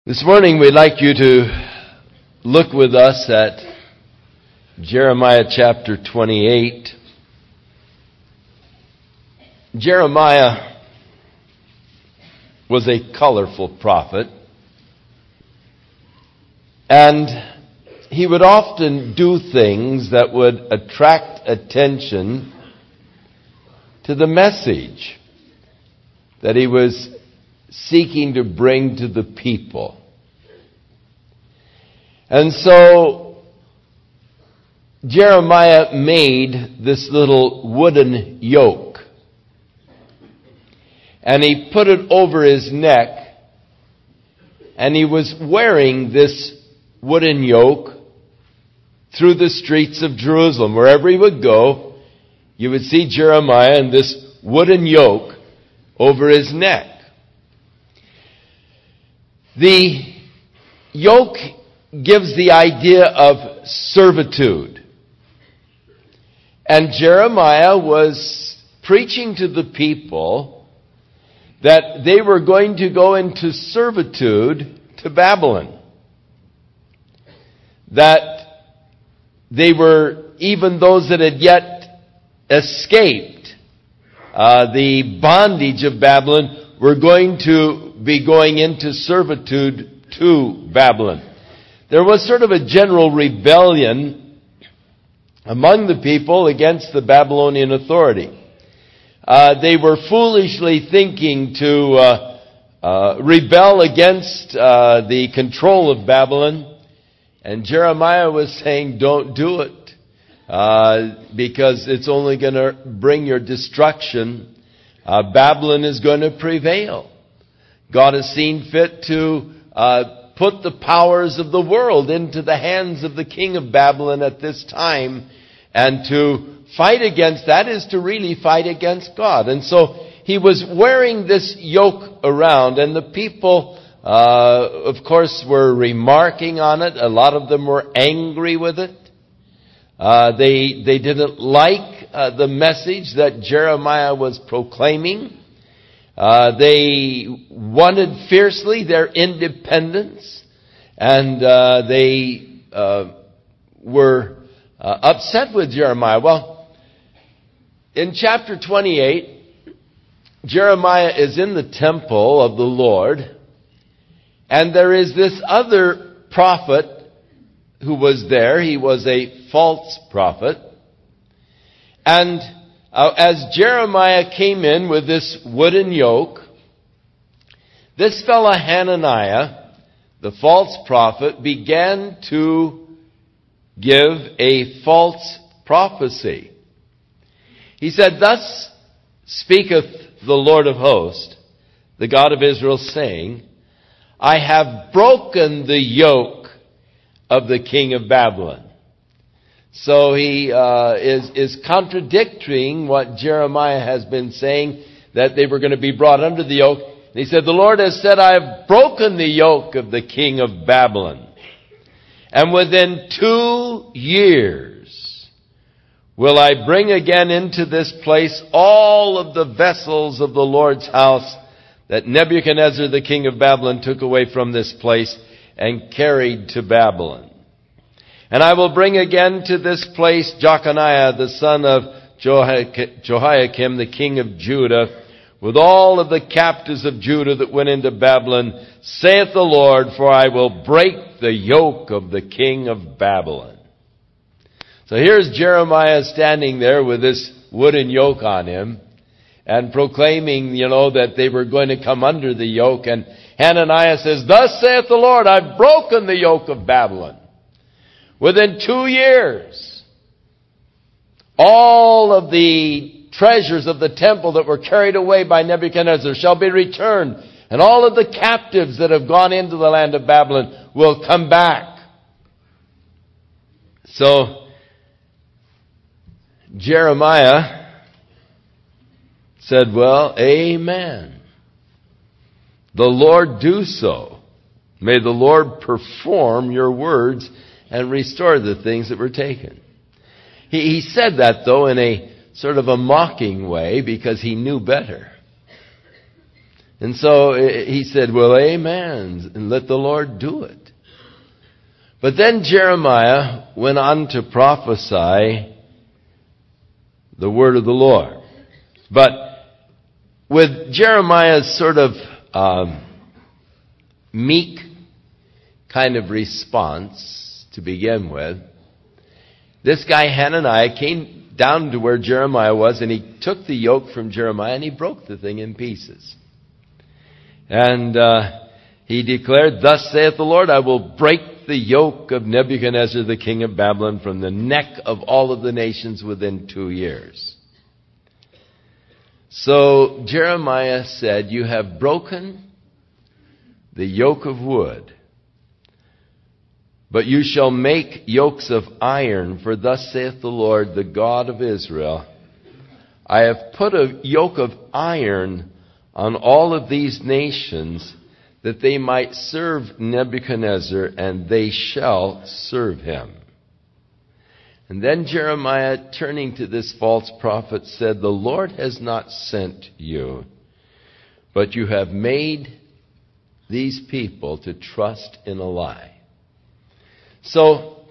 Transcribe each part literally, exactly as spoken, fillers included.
This morning we'd like you to look with us at Jeremiah chapter twenty-eight. Jeremiah was a colorful prophet, and he would often do things that would attract attention to the message that he was seeking to bring to the people. And so Jeremiah made this little wooden yoke, and he put it over his neck, and he was wearing this wooden yoke through the streets of Jerusalem. Wherever he would go, you would see Jeremiah in this wooden yoke over his neck. The yoke gives the idea of servitude. And Jeremiah was preaching to the people that they were going to go into servitude to Babylon. That they were, even those that had yet escaped uh, the bondage of Babylon, were going to be going into servitude to Babylon. There was sort of a general rebellion among the people against the Babylonian authority. Uh, they were foolishly thinking to uh, uh, rebel against uh, the control of Babylon. And Jeremiah was saying, don't do it, uh, because it's only going to bring your destruction. Uh, Babylon is going to prevail. God has seen fit to uh, put the powers of the world into the hands of the king of Babylon at this time. And to fight against that is to really fight against God. And so he was wearing this yoke around, and the people, uh, of course, were remarking on it. A lot of them were angry with it. Uh, they, they didn't like uh, the message that Jeremiah was proclaiming. Uh, they wanted fiercely their independence, and uh, they uh, were uh, upset with Jeremiah. Well, in chapter twenty-eight, Jeremiah is in the temple of the Lord, and there is this other prophet who was there. He was a false prophet. And uh, as Jeremiah came in with this wooden yoke, this fellow Hananiah, the false prophet, began to give a false prophecy. He said, "Thus speaketh the Lord of hosts, the God of Israel, saying, I have broken the yoke of the king of Babylon." So he uh, is, is contradicting what Jeremiah has been saying, that they were going to be brought under the yoke. And he said, "The Lord has said, I have broken the yoke of the king of Babylon. And within two years will I bring again into this place all of the vessels of the Lord's house that Nebuchadnezzar the king of Babylon took away from this place and carried to Babylon. And I will bring again to this place Jeconiah the son of Jehoiakim the king of Judah, with all of the captives of Judah that went into Babylon, saith the Lord, for I will break the yoke of the king of Babylon." So here's Jeremiah standing there with this wooden yoke on him, and proclaiming, you know, that they were going to come under the yoke. And Hananiah says, "Thus saith the Lord, I've broken the yoke of Babylon. Within two years, all of the treasures of the temple that were carried away by Nebuchadnezzar shall be returned, and all of the captives that have gone into the land of Babylon will come back." So Jeremiah said, "Well, amen. The Lord do so. May the Lord perform your words and restore the things that were taken." He, he said that, though, in a sort of a mocking way, because he knew better. And so he said, well, amen, and let the Lord do it. But then Jeremiah went on to prophesy the word of the Lord. But with Jeremiah's sort of um, meek kind of response to begin with, this guy Hananiah came down to where Jeremiah was, and he took the yoke from Jeremiah and he broke the thing in pieces. And uh, he declared, thus saith the Lord, I will break the yoke of Nebuchadnezzar the king of Babylon from the neck of all of the nations within two years. So Jeremiah said, you have broken the yoke of wood, but you shall make yokes of iron, for thus saith the Lord, the God of Israel, I have put a yoke of iron on all of these nations, that they might serve Nebuchadnezzar, and they shall serve him. And then Jeremiah, turning to this false prophet, said, the Lord has not sent you, but you have made these people to trust in a lie. So,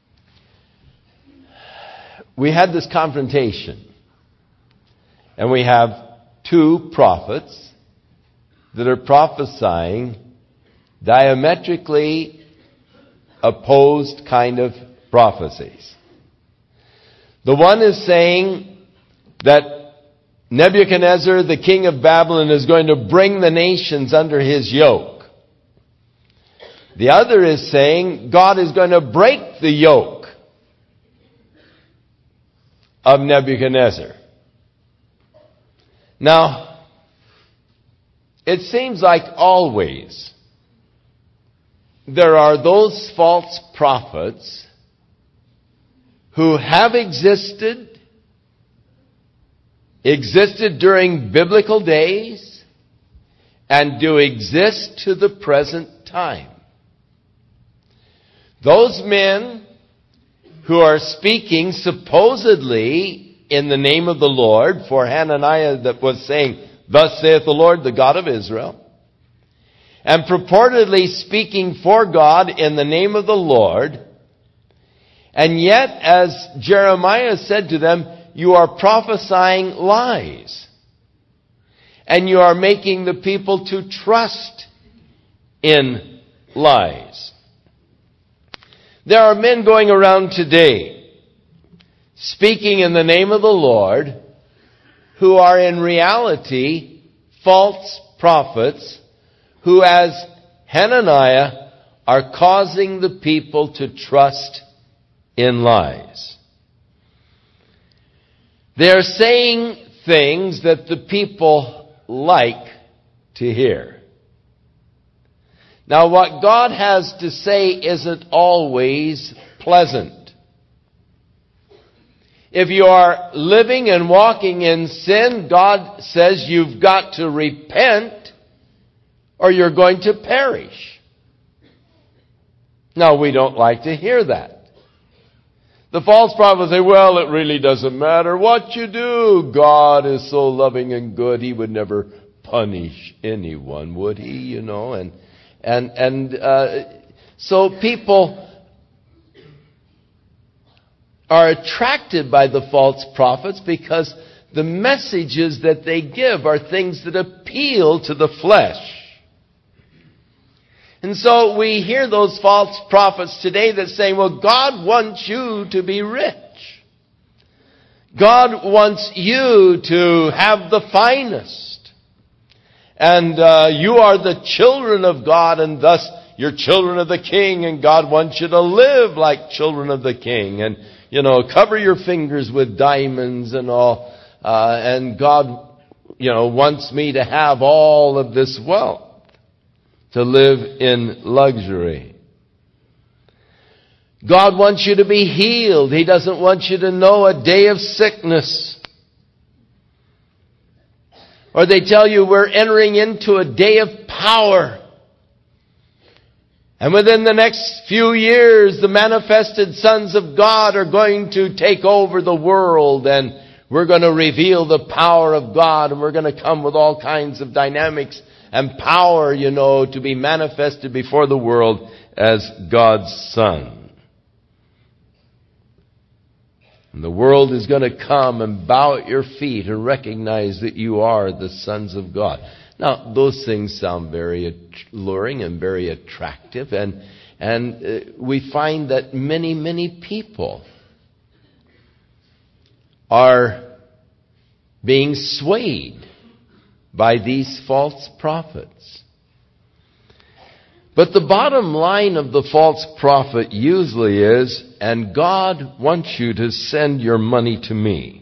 we had this confrontation, and we have two prophets that are prophesying diametrically opposed kind of prophecies. The one is saying that Nebuchadnezzar, the king of Babylon, is going to bring the nations under his yoke. The other is saying God is going to break the yoke of Nebuchadnezzar. Now, it seems like always there are those false prophets who have existed, existed during biblical days, and do exist to the present time. Those men who are speaking supposedly in the name of the Lord, for Hananiah that was saying, thus saith the Lord, the God of Israel, and purportedly speaking for God in the name of the Lord, and yet, as Jeremiah said to them, you are prophesying lies, and you are making the people to trust in lies. There are men going around today speaking in the name of the Lord who are in reality false prophets who, as Hananiah, are causing the people to trust in lies. They are saying things that the people like to hear. Now, what God has to say isn't always pleasant. If you are living and walking in sin, God says you've got to repent or you're going to perish. Now, we don't like to hear that. The false prophets say, well, it really doesn't matter what you do. God is so loving and good, He would never punish anyone, would He? You know, and and and uh, so people are attracted by the false prophets because the messages that they give are things that appeal to the flesh. And so we hear those false prophets today that say, well, God wants you to be rich. God wants you to have the finest. And uh, you are the children of God, and thus you're children of the King, and God wants you to live like children of the King. And, you know, cover your fingers with diamonds and all. Uh, and God, you know, wants me to have all of this wealth, to live in luxury. God wants you to be healed. He doesn't want you to know a day of sickness. Or they tell you we're entering into a day of power. And within the next few years, the manifested sons of God are going to take over the world, and we're going to reveal the power of God, and we're going to come with all kinds of dynamics and power, you know, to be manifested before the world as God's Son. And the world is going to come and bow at your feet and recognize that you are the sons of God. Now, those things sound very alluring and very attractive, and and uh, we find that many, many people are being swayed by these false prophets. But the bottom line of the false prophet usually is, and God wants you to send your money to me.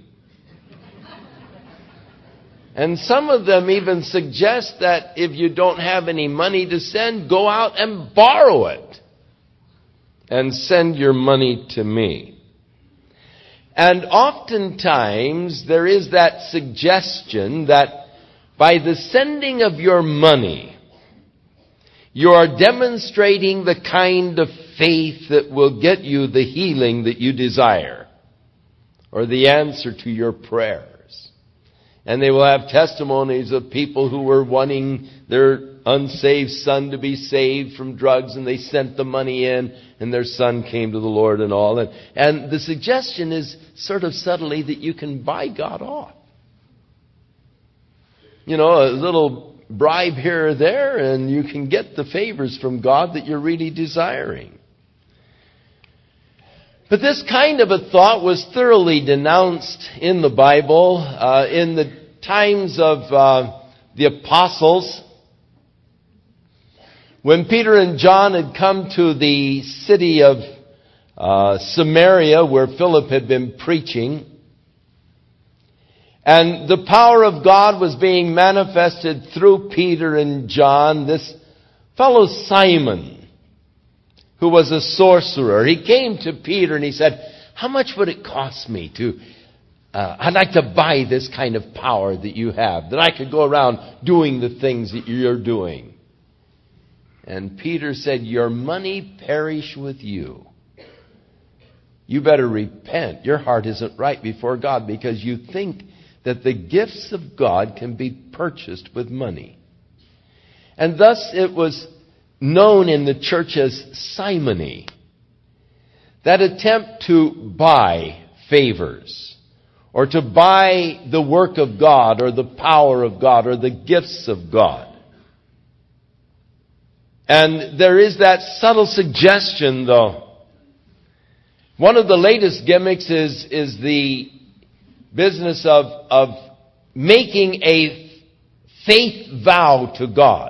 And some of them even suggest that if you don't have any money to send, go out and borrow it and send your money to me. And oftentimes there is that suggestion that by the sending of your money, you are demonstrating the kind of faith that will get you the healing that you desire, or the answer to your prayers. And they will have testimonies of people who were wanting their unsaved son to be saved from drugs, and they sent the money in, and their son came to the Lord and all. And, and the suggestion is sort of subtly that you can buy God off. You know, a little bribe here or there, and you can get the favors from God that you're really desiring. But this kind of a thought was thoroughly denounced in the Bible, uh, in the times of uh, the apostles. When Peter and John had come to the city of uh, Samaria, where Philip had been preaching, and the power of God was being manifested through Peter and John, this fellow Simon, who was a sorcerer, he came to Peter and he said, how much would it cost me to, uh, I'd like to buy this kind of power that you have, that I could go around doing the things that you're doing. And Peter said, your money perish with you. You better repent. Your heart isn't right before God because you think that the gifts of God can be purchased with money. And thus it was known in the church as simony. That attempt to buy favors, or to buy the work of God, or the power of God, or the gifts of God. And there is that subtle suggestion, though. One of the latest gimmicks is, is the business of, of making a faith vow to God.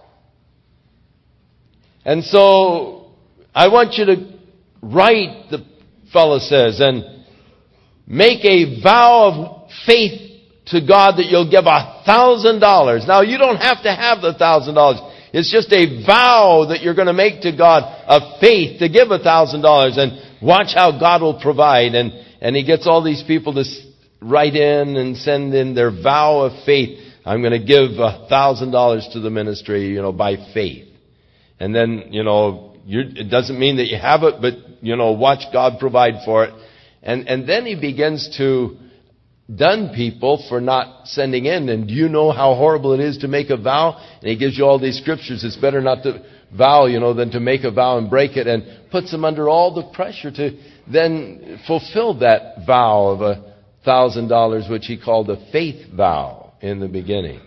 And so, I want you to write, the fellow says, and make a vow of faith to God that you'll give a thousand dollars. Now, you don't have to have the thousand dollars. It's just a vow that you're going to make to God of faith to give a thousand dollars, and watch how God will provide. And, and he gets all these people to write in and send in their vow of faith. I'm going to give a thousand dollars to the ministry, you know, by faith. And then, you know, you, it doesn't mean that you have it, but, you know, watch God provide for it. And, and then he begins to dun people for not sending in. And do you know how horrible it is to make a vow? And he gives you all these scriptures. It's better not to vow, you know, than to make a vow and break it, and puts them under all the pressure to then fulfill that vow of a thousand dollars, which he called a faith vow in the beginning.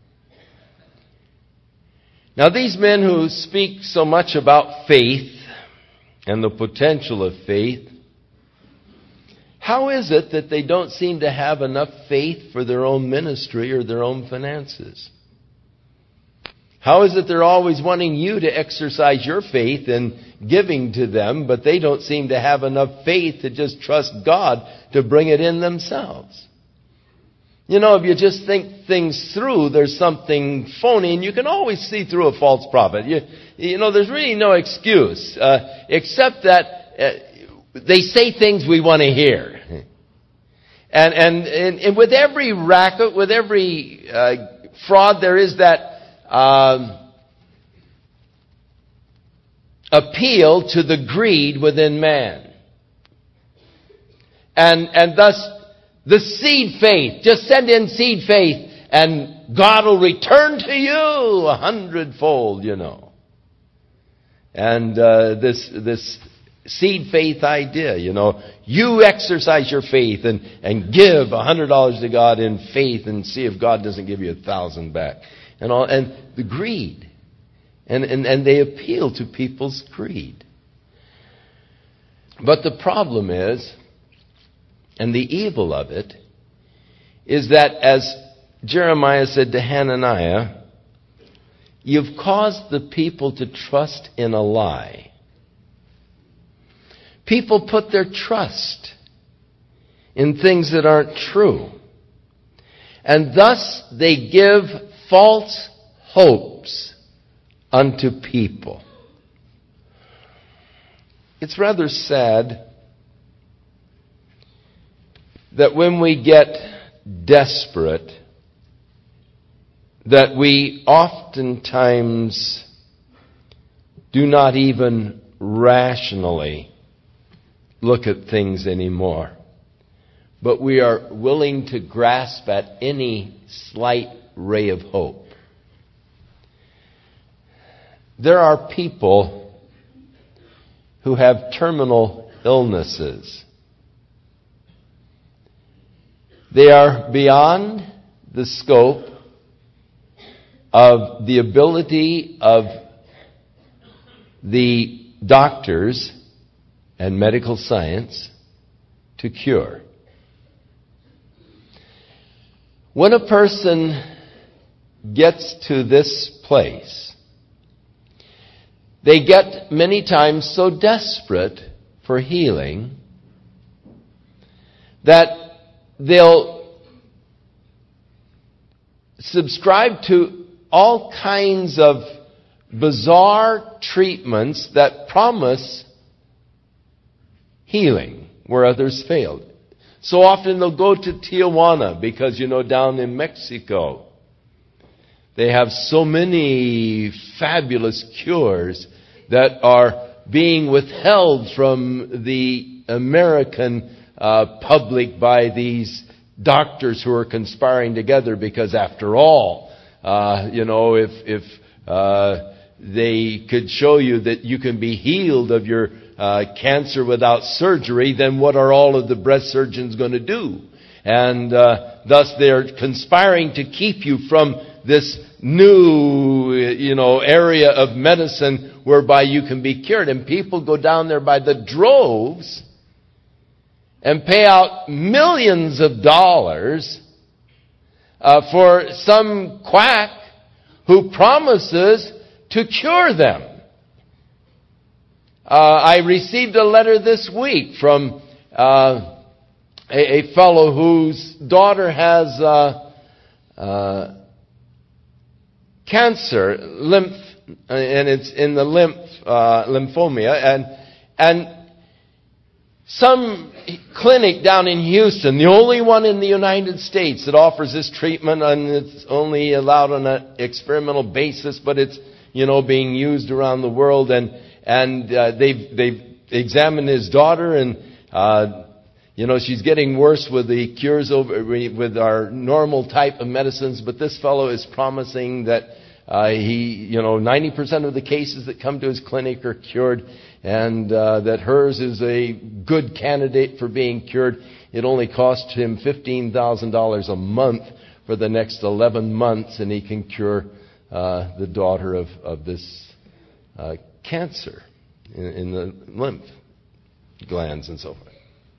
Now, these men who speak so much about faith and the potential of faith, how is it that they don't seem to have enough faith for their own ministry or their own finances? How is it they're always wanting you to exercise your faith in giving to them, but they don't seem to have enough faith to just trust God to bring it in themselves? You know, if you just think things through, there's something phony, and you can always see through a false prophet. You, you know, there's really no excuse, uh, except that uh, they say things we want to hear. And, and, and, and with every racket, with every uh, fraud, there is that um, appeal to the greed within man. And, and thus, the seed faith, just send in seed faith, and God will return to you a hundredfold, you know. And uh, this this seed faith idea, you know, you exercise your faith and, and give a hundred dollars to God in faith and see if God doesn't give you a thousand back. And all, and the greed. And, and, and they appeal to people's greed. But the problem is, and the evil of it, is that as Jeremiah said to Hananiah, you've caused the people to trust in a lie. People put their trust in things that aren't true. And thus they give false hopes unto people. It's rather sad that when we get desperate, that we oftentimes do not even rationally look at things anymore. But we are willing to grasp at any slight ray of hope. There are people who have terminal illnesses. They are beyond the scope of the ability of the doctors and medical science to cure. When a person gets to this place, they get many times so desperate for healing that they'll subscribe to all kinds of bizarre treatments that promise healing where others failed. So often they'll go to Tijuana because, you know, down in Mexico, they have so many fabulous cures that are being withheld from the American uh, public by these doctors who are conspiring together because, after all, uh, you know, if if uh, they could show you that you can be healed of your uh, cancer without surgery, then what are all of the breast surgeons going to do? And uh, thus they're conspiring to keep you from this new, you know, area of medicine whereby you can be cured. And people go down there by the droves and pay out millions of dollars uh, for some quack who promises to cure them. Uh, I received a letter this week from uh, a, a fellow whose daughter has uh, uh, cancer, lymph, and it's in the lymph uh, lymphoma, and and some clinic down in Houston, the only one in the United States that offers this treatment, and it's only allowed on an experimental basis, but it's, you know, being used around the world, and and uh, they've they've examined his daughter, and uh, you know, she's getting worse with the cures over with our normal type of medicines, but this fellow is promising that uh, he, you know, ninety percent of the cases that come to his clinic are cured, and uh, that hers is a good candidate for being cured. It only cost him fifteen thousand dollars a month for the next eleven months, and he can cure uh, the daughter of, of this uh, cancer in, in the lymph glands and so forth.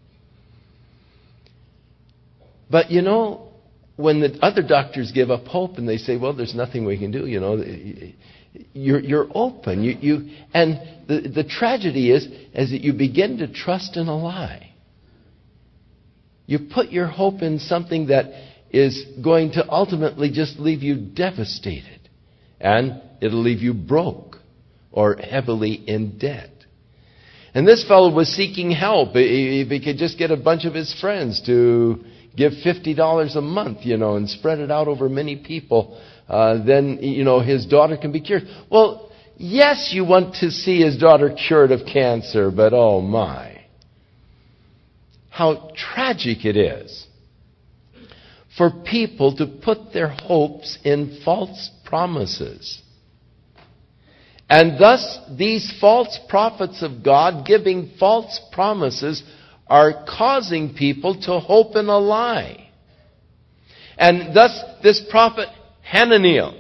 But, you know, when the other doctors give up hope and they say, well, there's nothing we can do, you know, you're, you're open. You, you, and the, the tragedy is, is that you begin to trust in a lie. You put your hope in something that is going to ultimately just leave you devastated. And it'll leave you broke or heavily in debt. And this fellow was seeking help. If he could just get a bunch of his friends to give fifty dollars a month, you know, and spread it out over many people, uh, then, you know, his daughter can be cured. Well, yes, you want to see his daughter cured of cancer, but oh my, how tragic it is for people to put their hopes in false promises. And thus, these false prophets of God giving false promises are causing people to hope in a lie. And thus, this prophet Hananiah,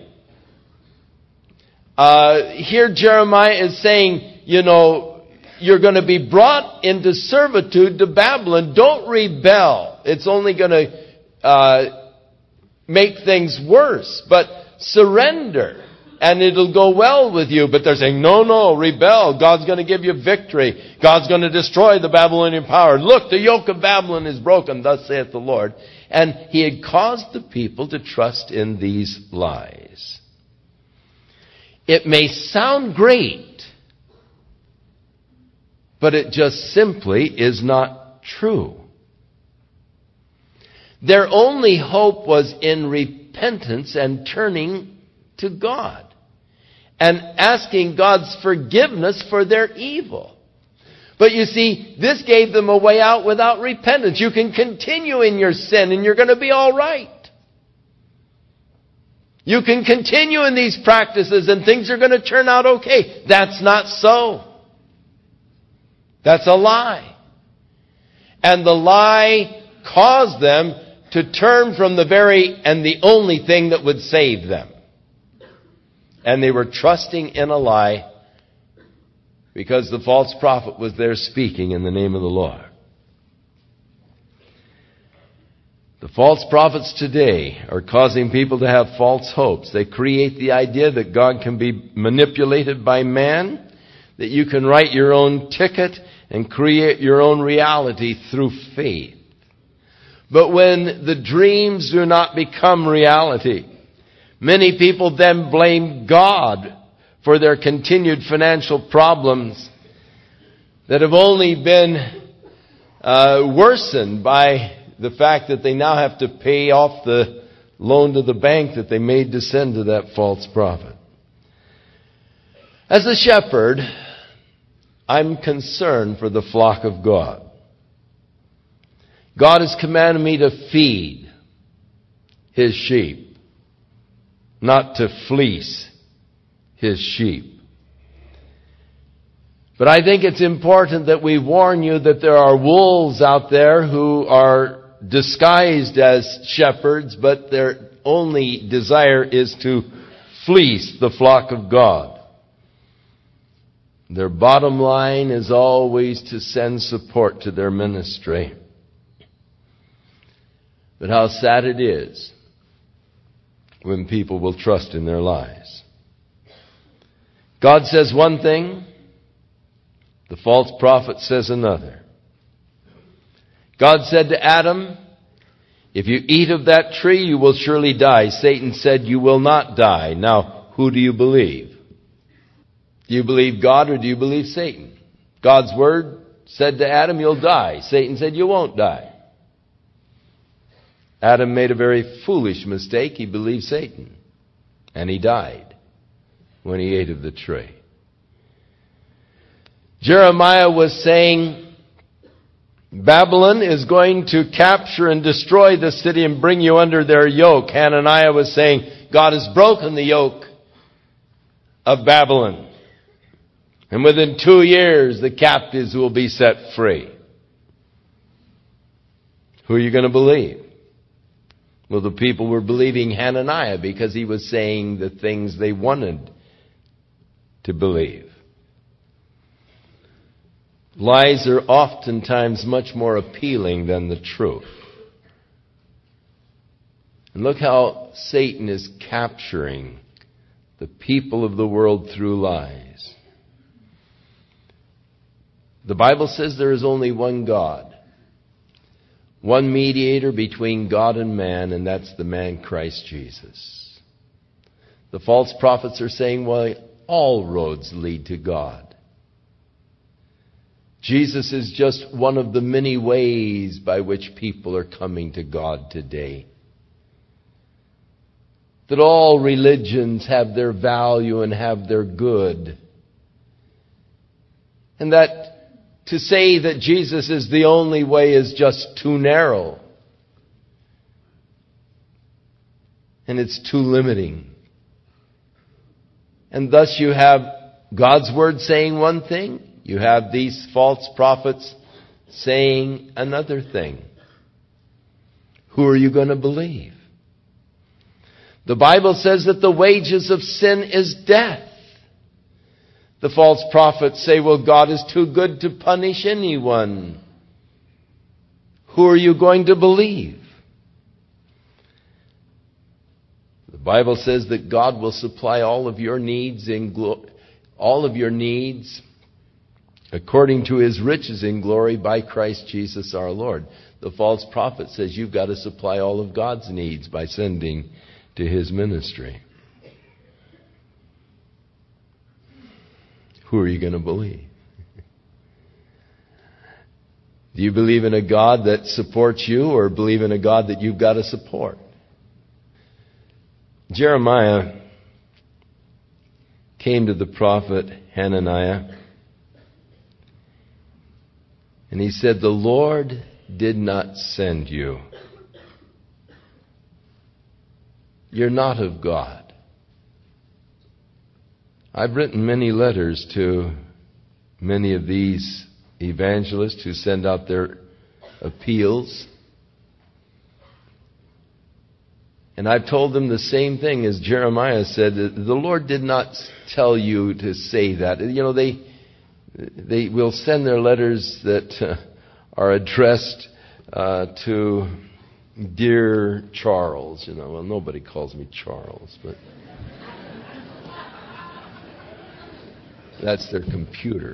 uh, here Jeremiah is saying, you know, you're going to be brought into servitude to Babylon. Don't rebel. It's only going to uh, make things worse. But surrender, and it'll go well with you. But they're saying, no, no, rebel. God's going to give you victory. God's going to destroy the Babylonian power. Look, the yoke of Babylon is broken, thus saith the Lord. And he had caused the people to trust in these lies. It may sound great, but it just simply is not true. Their only hope was in repentance and turning to God and asking God's forgiveness for their evil. But you see, this gave them a way out without repentance. You can continue in your sin and you're going to be all right. You can continue in these practices and things are going to turn out okay. That's not so. That's a lie. And the lie caused them to turn from the very and the only thing that would save them. And they were trusting in a lie because the false prophet was there speaking in the name of the Lord. The false prophets today are causing people to have false hopes. They create the idea that God can be manipulated by man, that you can write your own ticket and create your own reality through faith. But when the dreams do not become reality, many people then blame God for their continued financial problems that have only been uh, worsened by the fact that they now have to pay off the loan to the bank that they made to send to that false prophet. As a shepherd, I'm concerned for the flock of God. God has commanded me to feed His sheep, not to fleece His sheep. But I think it's important that we warn you that there are wolves out there who are disguised as shepherds, but their only desire is to fleece the flock of God. Their bottom line is always to send support to their ministry. But how sad it is when people will trust in their lies. God says one thing, the false prophet says another. God said to Adam, if you eat of that tree, you will surely die. Satan said, you will not die. Now, who do you believe? Do you believe God or do you believe Satan? God's word said to Adam, you'll die. Satan said, you won't die. Adam made a very foolish mistake. He believed Satan. And he died when he ate of the tree. Jeremiah was saying, Babylon is going to capture and destroy the city and bring you under their yoke. Hananiah was saying, God has broken the yoke of Babylon. And within two years, the captives will be set free. Who are you going to believe? Well, the people were believing Hananiah because he was saying the things they wanted to believe. Lies are oftentimes much more appealing than the truth. And look how Satan is capturing the people of the world through lies. The Bible says there is only one God, one mediator between God and man, and that's the man Christ Jesus. The false prophets are saying, well, all roads lead to God. Jesus is just one of the many ways by which people are coming to God today. That all religions have their value and have their good. And that to say that Jesus is the only way is just too narrow. and it's too limiting. And thus you have God's Word saying one thing, you have these false prophets saying another thing. Who are you going to believe? The Bible says that the wages of sin is death. The false prophets say, well, God is too good to punish anyone. Who are you going to believe? The Bible says that God will supply all of your needs in glo- all of your needs according to His riches in glory by Christ Jesus our Lord. The false prophet says you've got to supply all of God's needs by sending to His ministry. Who are you going to believe? Do you believe in a God that supports you, or believe in a God that you've got to support? Jeremiah came to the prophet Hananiah, and he said, the Lord did not send you. You're not of God. I've written many letters to many of these evangelists who send out their appeals. And I've told them the same thing as Jeremiah said. The Lord did not tell you to say that. You know, they they will send their letters that uh, are addressed uh, to Dear Charles. You know, well, nobody calls me Charles, but that's their computer.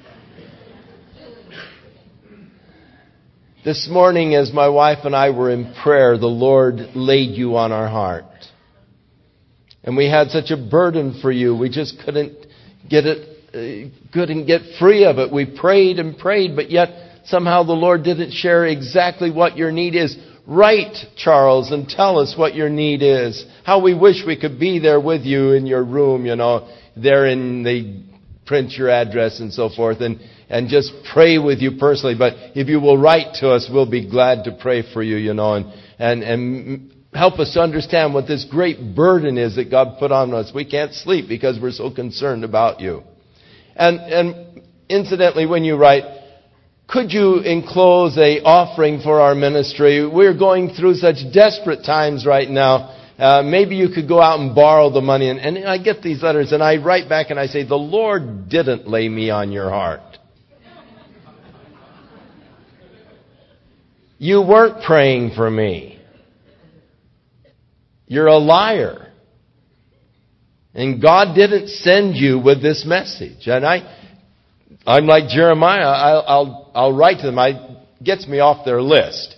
This morning, as my wife and I were in prayer, the Lord laid you on our heart. And we had such a burden for you. We just couldn't get it, uh, couldn't get free of it. We prayed and prayed, but yet somehow the Lord didn't share exactly what your need is. Write, Charles, and tell us what your need is. How we wish we could be there with you in your room, you know, there in the print your address and so forth, and, and just pray with you personally. But if you will write to us, we'll be glad to pray for you, you know, and, and, and help us to understand what this great burden is that God put on us. We can't sleep because we're so concerned about you. And, and incidentally, when you write, could you enclose a offering for our ministry? We're going through such desperate times right now. Uh, maybe you could go out and borrow the money. And, and I get these letters and I write back and I say, the Lord didn't lay me on your heart. You weren't praying for me. You're a liar. And God didn't send you with this message. And I, I'm like Jeremiah. I'll, I'll, I'll write to them. I gets me off their list.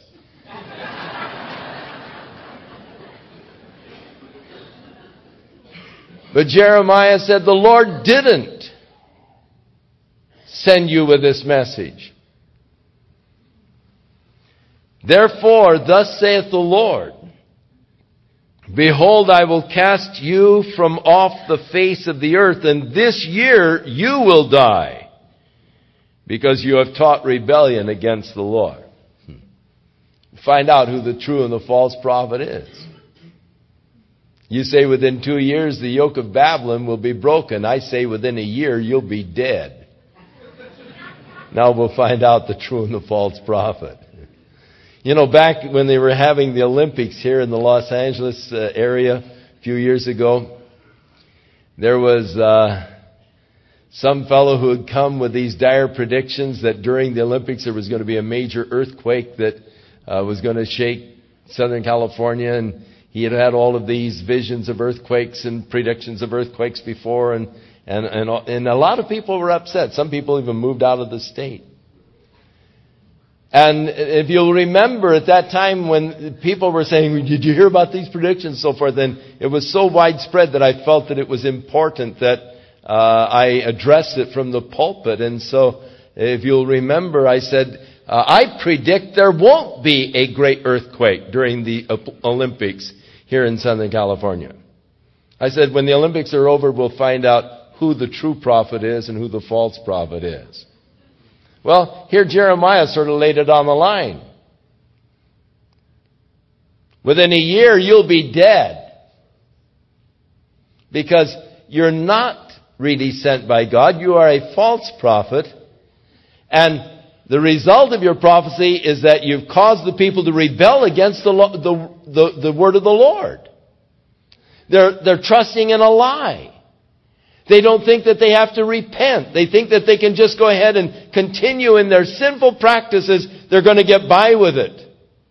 But Jeremiah said, the Lord didn't send you with this message. Therefore, thus saith the Lord, behold, I will cast you from off the face of the earth, and this year you will die, because you have taught rebellion against the Lord. Find out who the true and the false prophet is. You say within two years the yoke of Babylon will be broken. I say within a year you'll be dead. Now we'll find out the true and the false prophet. You know, back when they were having the Olympics here in the Los Angeles uh, area a few years ago, there was uh, some fellow who had come with these dire predictions that during the Olympics there was going to be a major earthquake that uh, was going to shake Southern California, and he had had all of these visions of earthquakes and predictions of earthquakes before, and, and, and, and a lot of people were upset. Some people even moved out of the state. And if you'll remember at that time when people were saying, did you hear about these predictions and so forth, then it was so widespread that I felt that it was important that uh, I addressed it from the pulpit. And so if you'll remember, I said, uh, I predict there won't be a great earthquake during the Olympics here in Southern California. I said, when the Olympics are over, we'll find out who the true prophet is and who the false prophet is. Well, here Jeremiah sort of laid it on the line. Within a year, you'll be dead. because you're not really sent by God. You are a false prophet. And the result of your prophecy is that you've caused the people to rebel against the, the, the, the word of the Lord. They're, they're trusting in a lie. They don't think that they have to repent. They think that they can just go ahead and continue in their sinful practices. They're going to get by with it.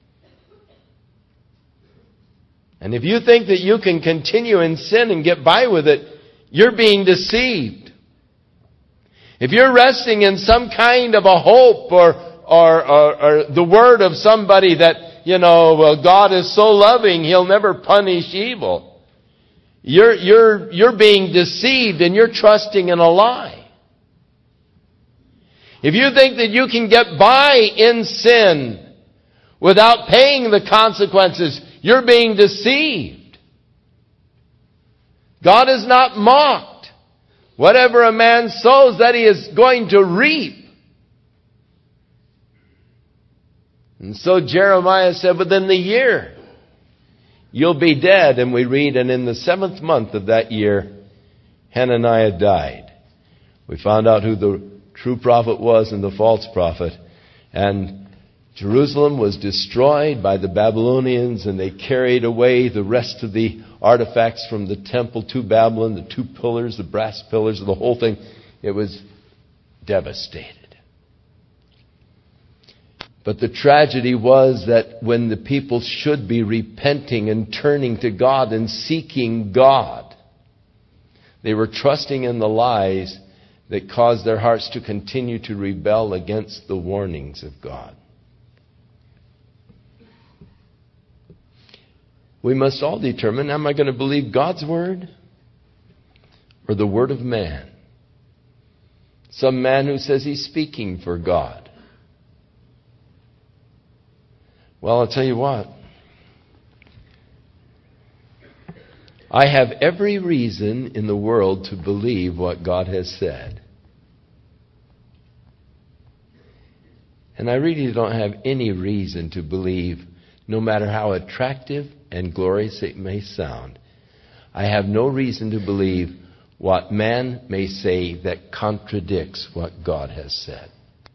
And if you think that you can continue in sin and get by with it, you're being deceived. If you're resting in some kind of a hope or, or, or, or the word of somebody that, you know, well, God is so loving, He'll never punish evil. You're, you're, you're being deceived and you're trusting in a lie. If you think that you can get by in sin without paying the consequences, you're being deceived. God is not mocked. Whatever a man sows, that he is going to reap. And so Jeremiah said, within the year, you'll be dead. And we read, and in the seventh month of that year, Hananiah died. We found out who the true prophet was and the false prophet. And Jerusalem was destroyed by the Babylonians, and they carried away the rest of the artifacts from the temple to Babylon, the two pillars, the brass pillars, the whole thing. It was devastated. But the tragedy was that when the people should be repenting and turning to God and seeking God, they were trusting in the lies that caused their hearts to continue to rebel against the warnings of God. We must all determine, am I going to believe God's word or the word of man? Some man who says he's speaking for God. Well, I'll tell you what. I have every reason in the world to believe what God has said. And I really don't have any reason to believe, no matter how attractive and glorious it may sound, I have no reason to believe what man may say that contradicts what God has said.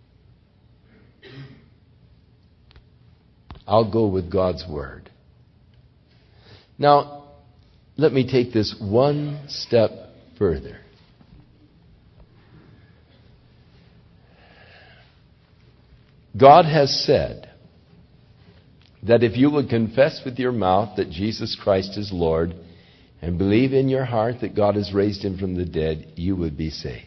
I'll go with God's word. Now, let me take this one step further. God has said that if you would confess with your mouth that Jesus Christ is Lord and believe in your heart that God has raised Him from the dead, you would be saved.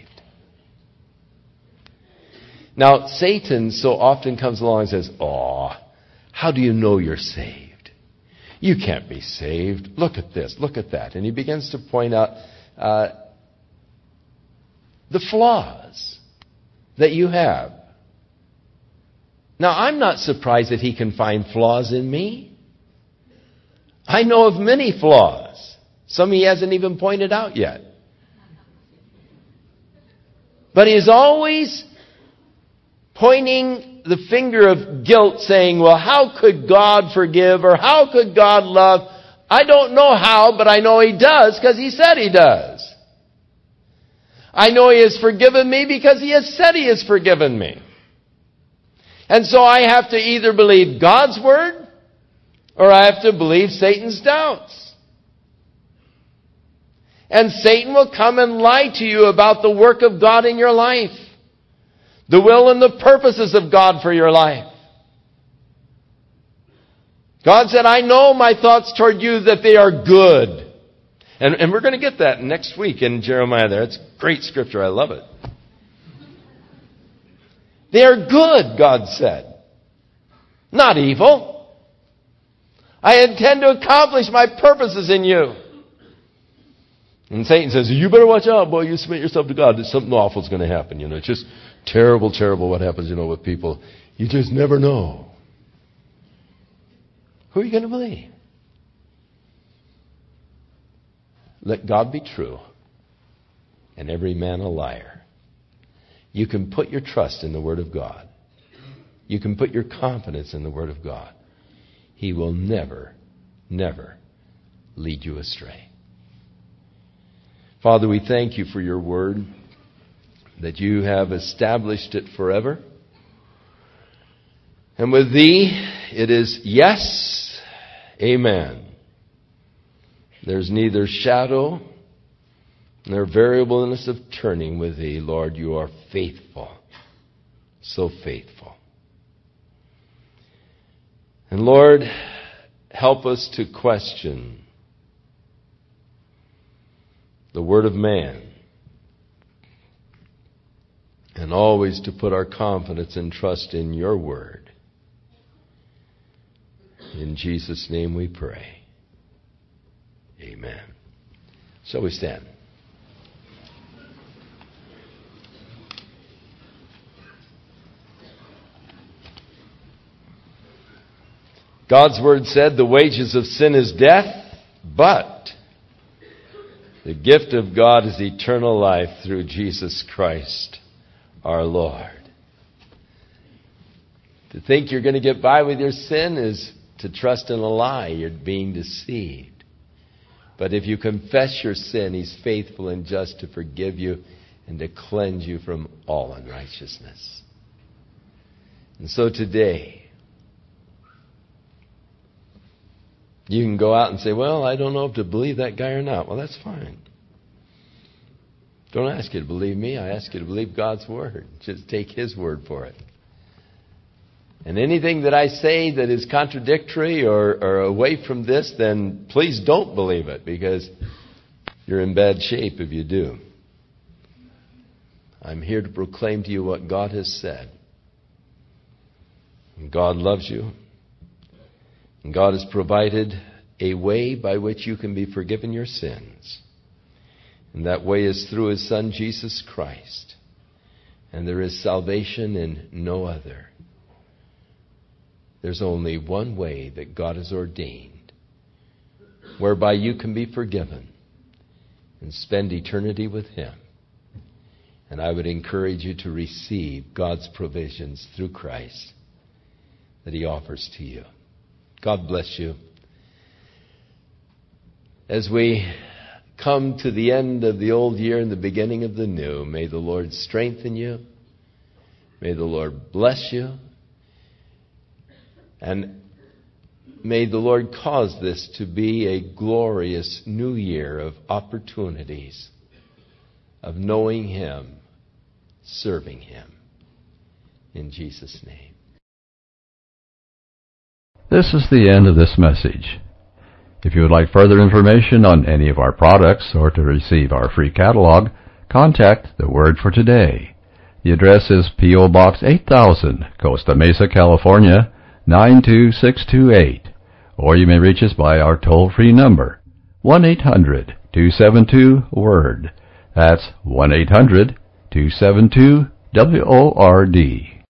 Now, Satan so often comes along and says, "Oh, how do you know you're saved? You can't be saved. Look at this, look at that." And he begins to point out uh, the flaws that you have. Now, I'm not surprised that he can find flaws in me. I know of many flaws. Some he hasn't even pointed out yet. But he's always pointing the finger of guilt, saying, well, how could God forgive, or how could God love? I don't know how, but I know He does because He said He does. I know He has forgiven me because He has said He has forgiven me. And so I have to either believe God's word or I have to believe Satan's doubts. And Satan will come and lie to you about the work of God in your life, the will and the purposes of God for your life. God said, I know my thoughts toward you, that they are good. And, and we're going to get that next week in Jeremiah there. It's great scripture. I love it. They are good, God said. Not evil. I intend to accomplish my purposes in you. And Satan says, you better watch out, boy. You submit yourself to God. Something awful is going to happen. You know, it's just terrible, terrible what happens, you know, with people. You just never know. Who are you going to believe? Let God be true and every man a liar. You can put your trust in the Word of God. You can put your confidence in the Word of God. He will never, never lead you astray. Father, we thank you for your word, that you have established it forever. And with thee, it is yes, amen. There's neither shadow nor variableness of turning with thee, Lord. You are faithful, so faithful. And Lord, help us to question the word of man, and always to put our confidence and trust in your word. In Jesus' name we pray. Amen. Shall we stand? God's word said, the wages of sin is death, but the gift of God is eternal life through Jesus Christ, our Lord. To think you're going to get by with your sin is to trust in a lie. You're being deceived. But if you confess your sin, He's faithful and just to forgive you and to cleanse you from all unrighteousness. And so today, you can go out and say, well, I don't know if to believe that guy or not. Well, that's fine. Don't ask you to believe me. I ask you to believe God's word. Just take His word for it. And anything that I say that is contradictory or, or away from this, then please don't believe it, because you're in bad shape if you do. I'm here to proclaim to you what God has said. And God loves you. And God has provided a way by which you can be forgiven your sins. And that way is through His Son, Jesus Christ. And there is salvation in no other. There's only one way that God has ordained, whereby you can be forgiven and spend eternity with Him. And I would encourage you to receive God's provisions through Christ that He offers to you. God bless you. As we come to the end of the old year and the beginning of the new, may the Lord strengthen you. May the Lord bless you. And may the Lord cause this to be a glorious new year of opportunities, of knowing Him, serving Him. In Jesus' name. This is the end of this message. If you would like further information on any of our products or to receive our free catalog, contact The Word for Today. The address is P O. Box eight thousand, Costa Mesa, California, nine two six two eight. Or you may reach us by our toll-free number, one eight hundred two seven two WORD. That's one eight hundred two seven two W O R D.